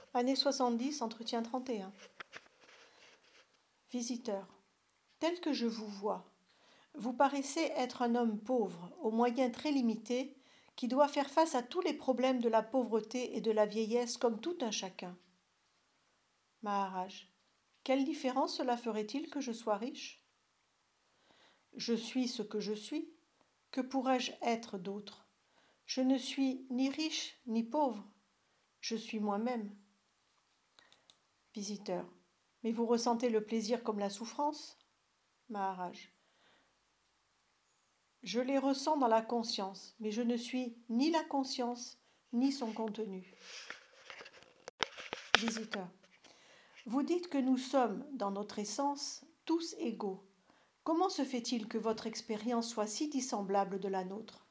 Année 70, entretien 31. Visiteur. Tel que je vous vois, vous paraissez être un homme pauvre, aux moyens très limités, qui doit faire face à tous les problèmes de la pauvreté et de la vieillesse comme tout un chacun. Maharaj. Quelle différence cela ferait-il que je sois riche? Je suis ce que je suis. Que pourrais-je être d'autre? Je ne suis ni riche ni pauvre. Je suis moi-même. Visiteur. Mais vous ressentez le plaisir comme la souffrance? Maharaj. Je les ressens dans la conscience, mais je ne suis ni la conscience, ni son contenu. Visiteur. Vous dites que nous sommes, dans notre essence, tous égaux. Comment se fait-il que votre expérience soit si dissemblable de la nôtre?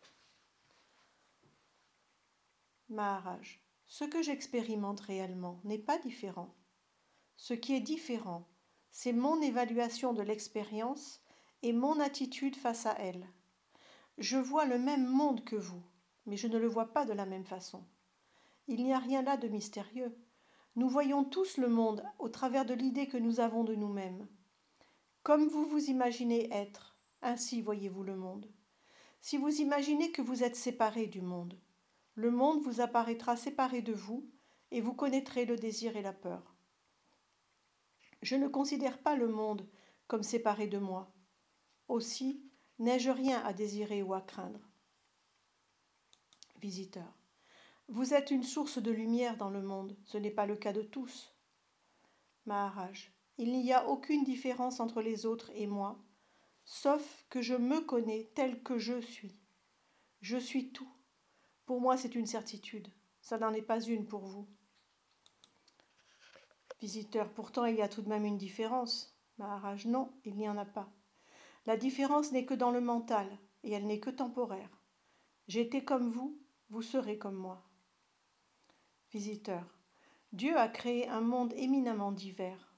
Maharaj. Ce que j'expérimente réellement n'est pas différent. Ce qui est différent, c'est mon évaluation de l'expérience et mon attitude face à elle. Je vois le même monde que vous, mais je ne le vois pas de la même façon. Il n'y a rien là de mystérieux. Nous voyons tous le monde au travers de l'idée que nous avons de nous-mêmes. Comme vous vous imaginez être, ainsi voyez-vous le monde. Si vous imaginez que vous êtes séparé du monde, le monde vous apparaîtra séparé de vous et vous connaîtrez le désir et la peur. Je ne considère pas le monde comme séparé de moi. Aussi, n'ai-je rien à désirer ou à craindre. Visiteur. Vous êtes une source de lumière dans le monde, ce n'est pas le cas de tous. Maharaj. Il n'y a aucune différence entre les autres et moi, sauf que je me connais tel que je suis. Je suis tout. Pour moi, c'est une certitude. Ça n'en est pas une pour vous. Visiteur. Pourtant, il y a tout de même une différence. Maharaj. Non, il n'y en a pas. La différence n'est que dans le mental, et elle n'est que temporaire. J'étais comme vous serez comme moi. Visiteur. Dieu a créé un monde éminemment divers.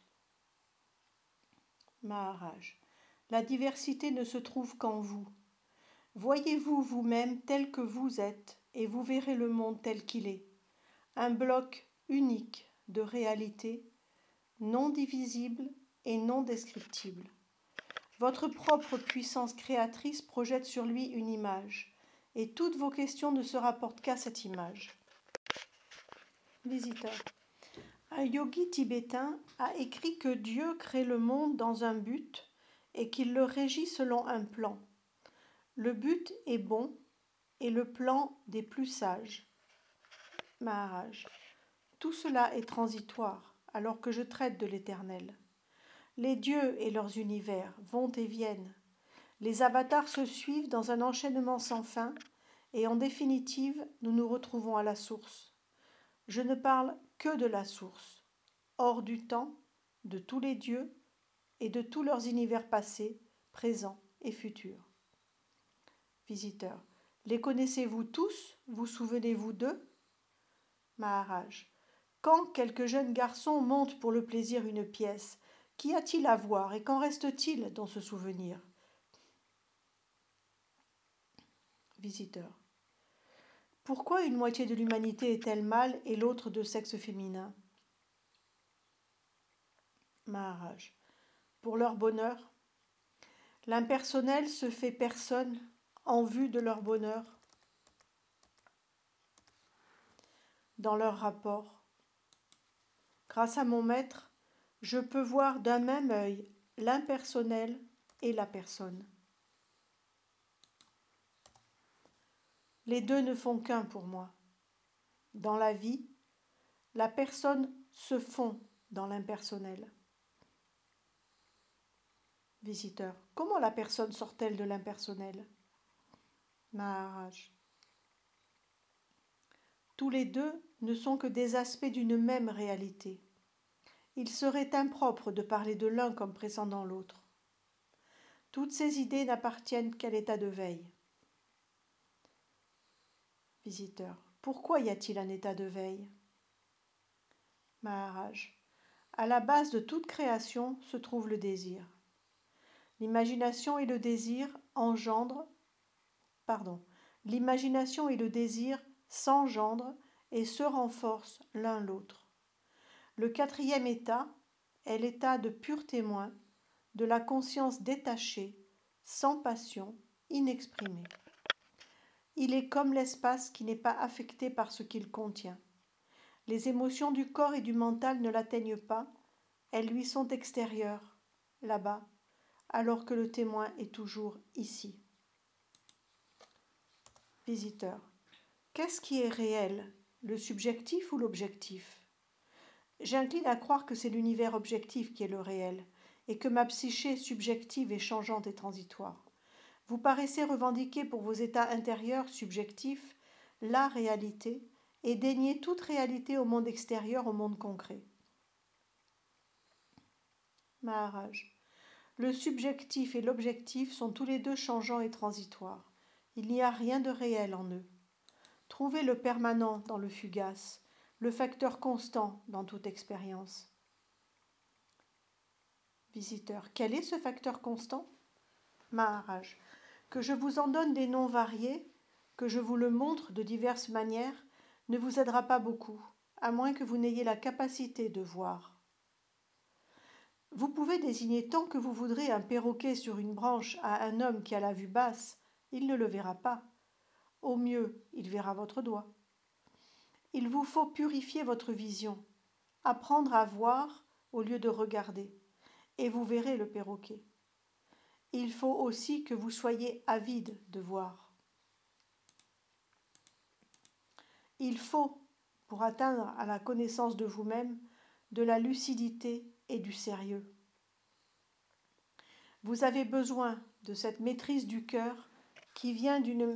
Maharaj. La diversité ne se trouve qu'en vous. Voyez-vous vous-même tel que vous êtes, et vous verrez le monde tel qu'il est. Un bloc unique de réalité, non divisible et non descriptible. Votre propre puissance créatrice projette sur lui une image, et toutes vos questions ne se rapportent qu'à cette image. Visiteur. Un yogi tibétain a écrit que Dieu crée le monde dans un but et qu'il le régit selon un plan. Le but est bon et le plan des plus sages. Maharaj. Tout cela est transitoire alors que je traite de l'éternel. Les dieux et leurs univers vont et viennent. Les avatars se suivent dans un enchaînement sans fin et en définitive, nous nous retrouvons à la source. Je ne parle que de la source, hors du temps, de tous les dieux et de tous leurs univers passés, présents et futurs. Visiteur. Les connaissez-vous tous? Vous souvenez-vous d'eux? Maharaj. Quand quelques jeunes garçons montent pour le plaisir une pièce, qu'y a-t-il à voir et qu'en reste-t-il dans ce souvenir? Visiteur. Pourquoi une moitié de l'humanité est-elle mâle et l'autre de sexe féminin? Maharaj. Pour leur bonheur. L'impersonnel se fait personne en vue de leur bonheur. Dans leur rapport. Grâce à mon maître, je peux voir d'un même œil l'impersonnel et la personne. Les deux ne font qu'un pour moi. Dans la vie, la personne se fond dans l'impersonnel. Visiteur. Comment la personne sort-elle de l'impersonnel? Maharaj. Tous les deux ne sont que des aspects d'une même réalité. Il serait impropre de parler de l'un comme précédant l'autre. Toutes ces idées n'appartiennent qu'à l'état de veille. Visiteur. Pourquoi y a-t-il un état de veille? Maharaj. À la base de toute création se trouve le désir. L'imagination et le désir L'imagination et le désir s'engendrent et se renforcent l'un l'autre. Le quatrième état est l'état de pur témoin, de la conscience détachée, sans passion, inexprimée. Il est comme l'espace qui n'est pas affecté par ce qu'il contient. Les émotions du corps et du mental ne l'atteignent pas, elles lui sont extérieures, là-bas, alors que le témoin est toujours ici. Visiteur. Qu'est-ce qui est réel, le subjectif ou l'objectif? J'incline à croire que c'est l'univers objectif qui est le réel, et que ma psyché subjective est changeante et transitoire. Vous paraissez revendiquer pour vos états intérieurs subjectifs la réalité et dénier toute réalité au monde extérieur, au monde concret. Maharaj. Le subjectif et l'objectif sont tous les deux changeants et transitoires. Il n'y a rien de réel en eux. Trouvez le permanent dans le fugace, le facteur constant dans toute expérience. Visiteur. Quel est ce facteur constant? Maharaj. Que je vous en donne des noms variés, que je vous le montre de diverses manières, ne vous aidera pas beaucoup, à moins que vous n'ayez la capacité de voir. Vous pouvez désigner tant que vous voudrez un perroquet sur une branche à un homme qui a la vue basse, il ne le verra pas. Au mieux, il verra votre doigt. Il vous faut purifier votre vision, apprendre à voir au lieu de regarder, et vous verrez le perroquet. Il faut aussi que vous soyez avide de voir. Il faut, pour atteindre à la connaissance de vous-même, de la lucidité et du sérieux. Vous avez besoin de cette maîtrise du cœur qui vient d'une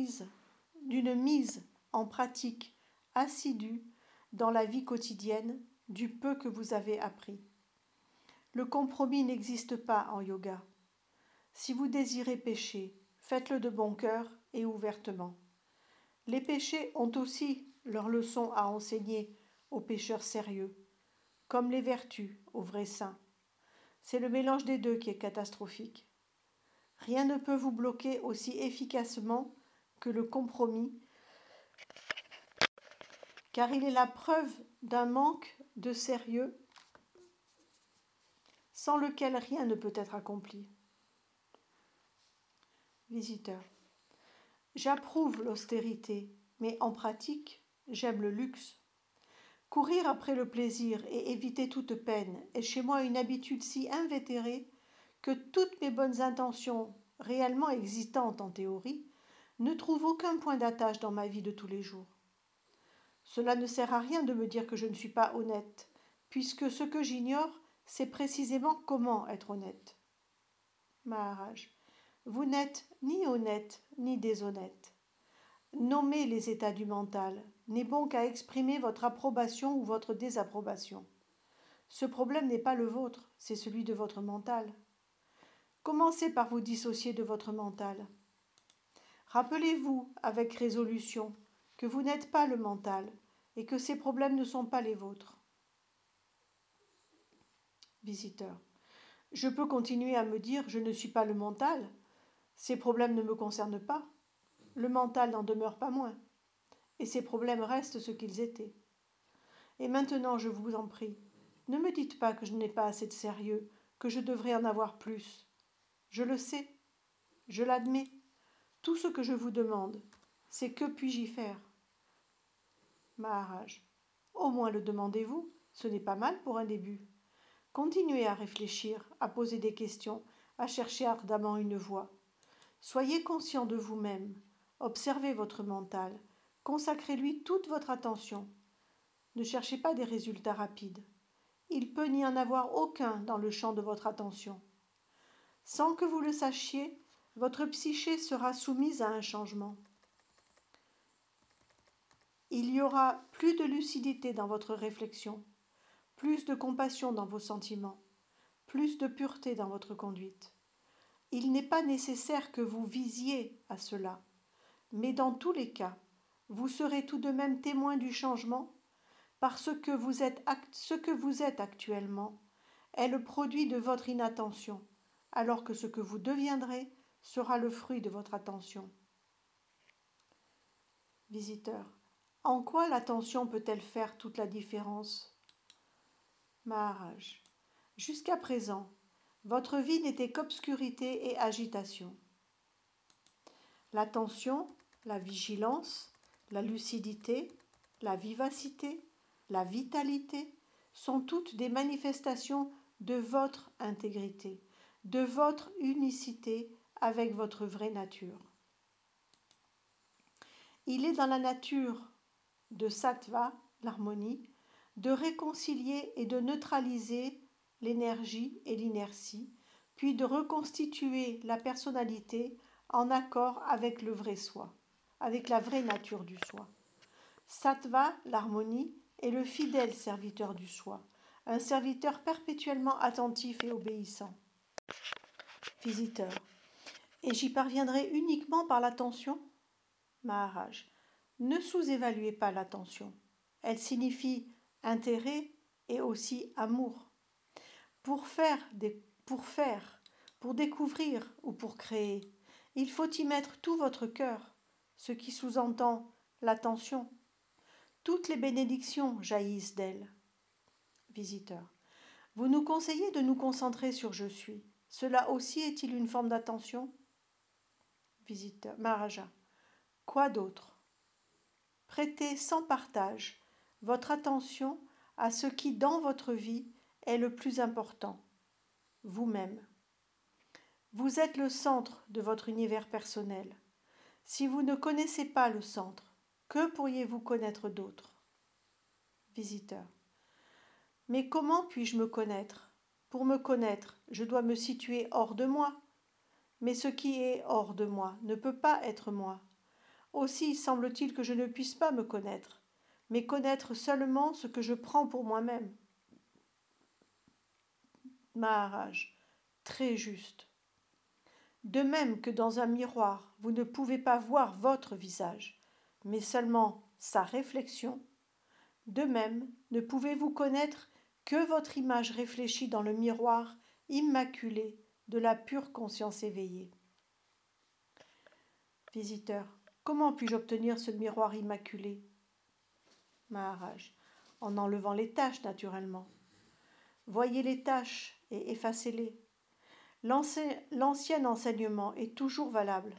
mise en pratique assidue dans la vie quotidienne du peu que vous avez appris. Le compromis n'existe pas en yoga. Si vous désirez pécher, faites-le de bon cœur et ouvertement. Les péchés ont aussi leurs leçons à enseigner aux pécheurs sérieux, comme les vertus aux vrais saints. C'est le mélange des deux qui est catastrophique. Rien ne peut vous bloquer aussi efficacement que le compromis, car il est la preuve d'un manque de sérieux sans lequel rien ne peut être accompli. Visiteur. J'approuve l'austérité, mais en pratique, j'aime le luxe. Courir après le plaisir et éviter toute peine est chez moi une habitude si invétérée que toutes mes bonnes intentions, réellement existantes en théorie, ne trouvent aucun point d'attache dans ma vie de tous les jours. Cela ne sert à rien de me dire que je ne suis pas honnête, puisque ce que j'ignore, c'est précisément comment être honnête. Maharaj. Vous n'êtes ni honnête ni déshonnête. Nommer les états du mental n'est bon qu'à exprimer votre approbation ou votre désapprobation. Ce problème n'est pas le vôtre, c'est celui de votre mental. Commencez par vous dissocier de votre mental. Rappelez-vous avec résolution que vous n'êtes pas le mental et que ces problèmes ne sont pas les vôtres. Visiteur. Je peux continuer à me dire je ne suis pas le mental. Ces problèmes ne me concernent pas. Le mental n'en demeure pas moins. Et ces problèmes restent ce qu'ils étaient. Et maintenant, je vous en prie, ne me dites pas que je n'ai pas assez de sérieux, que je devrais en avoir plus. Je le sais, je l'admets. Tout ce que je vous demande, c'est que puis-je y faire? Maharaj. Au moins le demandez-vous, ce n'est pas mal pour un début. Continuez à réfléchir, à poser des questions, à chercher ardemment une voie. Soyez conscient de vous-même, observez votre mental, consacrez-lui toute votre attention. Ne cherchez pas des résultats rapides. Il peut n'y en avoir aucun dans le champ de votre attention. Sans que vous le sachiez, votre psyché sera soumise à un changement. Il y aura plus de lucidité dans votre réflexion, plus de compassion dans vos sentiments, plus de pureté dans votre conduite. Il n'est pas nécessaire que vous visiez à cela, mais dans tous les cas, vous serez tout de même témoin du changement parce que ce que vous êtes actuellement est le produit de votre inattention, alors que ce que vous deviendrez sera le fruit de votre attention. Visiteur. En quoi l'attention peut-elle faire toute la différence? Maharaj. Jusqu'à présent, votre vie n'était qu'obscurité et agitation. L'attention, la vigilance, la lucidité, la vivacité, la vitalité sont toutes des manifestations de votre intégrité, de votre unicité avec votre vraie nature. Il est dans la nature de sattva, l'harmonie, de réconcilier et de neutraliser l'énergie et l'inertie, puis de reconstituer la personnalité en accord avec le vrai soi, avec la vraie nature du soi. Sattva, l'harmonie, est le fidèle serviteur du soi, un serviteur perpétuellement attentif et obéissant. Visiteur. Et j'y parviendrai uniquement par l'attention? Maharaj. Ne sous-évaluez pas l'attention. Elle signifie intérêt et aussi amour. Pour découvrir ou pour créer, il faut y mettre tout votre cœur, ce qui sous-entend l'attention. Toutes les bénédictions jaillissent d'elle. Visiteur. Vous nous conseillez de nous concentrer sur je suis. Cela aussi est-il une forme d'attention? Visiteur. Maharaja. Quoi d'autre? Prêtez sans partage votre attention à ce qui dans votre vie est le plus important, vous-même. Vous êtes le centre de votre univers personnel. Si vous ne connaissez pas le centre, que pourriez-vous connaître d'autre? Visiteur. Mais comment puis-je me connaître? Pour me connaître, je dois me situer hors de moi. Mais ce qui est hors de moi ne peut pas être moi. Aussi semble-t-il que je ne puisse pas me connaître, mais connaître seulement ce que je prends pour moi-même. Maharaj, très juste. De même que dans un miroir, vous ne pouvez pas voir votre visage, mais seulement sa réflexion, de même ne pouvez-vous connaître que votre image réfléchie dans le miroir immaculé de la pure conscience éveillée. Visiteur. Comment puis-je obtenir ce miroir immaculé? Maharaj. En enlevant les taches, naturellement. Voyez les taches et effacez-les. L'ancien enseignement est toujours valable.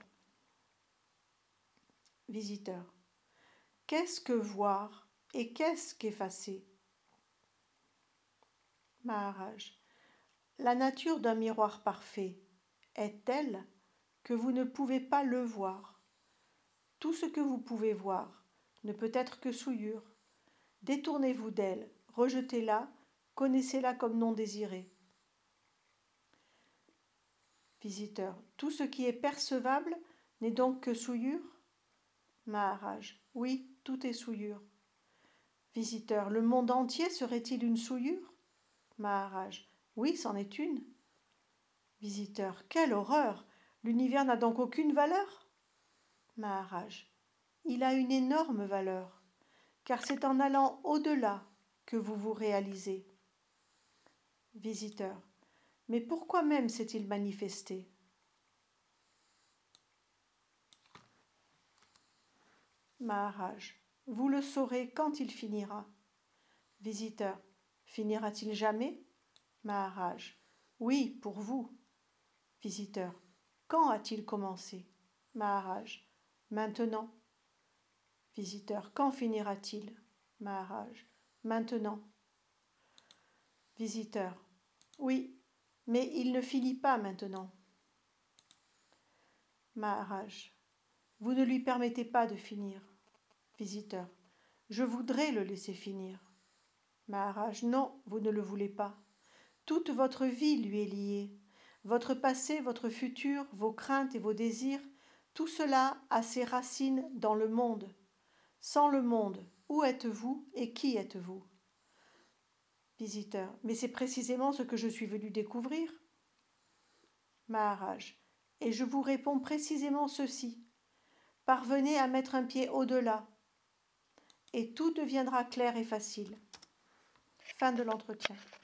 Visiteur. Qu'est-ce que voir et qu'est-ce qu'effacer? Maharaj. La nature d'un miroir parfait est telle que vous ne pouvez pas le voir. Tout ce que vous pouvez voir ne peut être que souillure. Détournez-vous d'elle, rejetez-la, connaissez-la comme non désirée. Visiteur. Tout ce qui est percevable n'est donc que souillure? Maharaj. Oui, tout est souillure. Visiteur. Le monde entier serait-il une souillure? Maharaj. Oui, c'en est une. Visiteur. Quelle horreur! L'univers n'a donc aucune valeur? Maharaj. Il a une énorme valeur, car c'est en allant au-delà que vous vous réalisez. Visiteur. Mais pourquoi même s'est-il manifesté? Maharaj. Vous le saurez quand il finira. Visiteur. Finira-t-il jamais? Maharaj. Oui, pour vous. Visiteur. Quand a-t-il commencé? Maharaj. Maintenant. Visiteur. Quand finira-t-il? Maharaj. Maintenant. Visiteur. Oui, mais il ne finit pas maintenant. Maharaj. Vous ne lui permettez pas de finir. Visiteur. Je voudrais le laisser finir. Maharaj. Non, vous ne le voulez pas. Toute votre vie lui est liée. Votre passé, votre futur, vos craintes et vos désirs, tout cela a ses racines dans le monde. Sans le monde, où êtes-vous et qui êtes-vous? Visiteur. Mais c'est précisément ce que je suis venu découvrir. Maharaj. Et je vous réponds précisément ceci. Parvenez à mettre un pied au-delà, et tout deviendra clair et facile. Fin de l'entretien.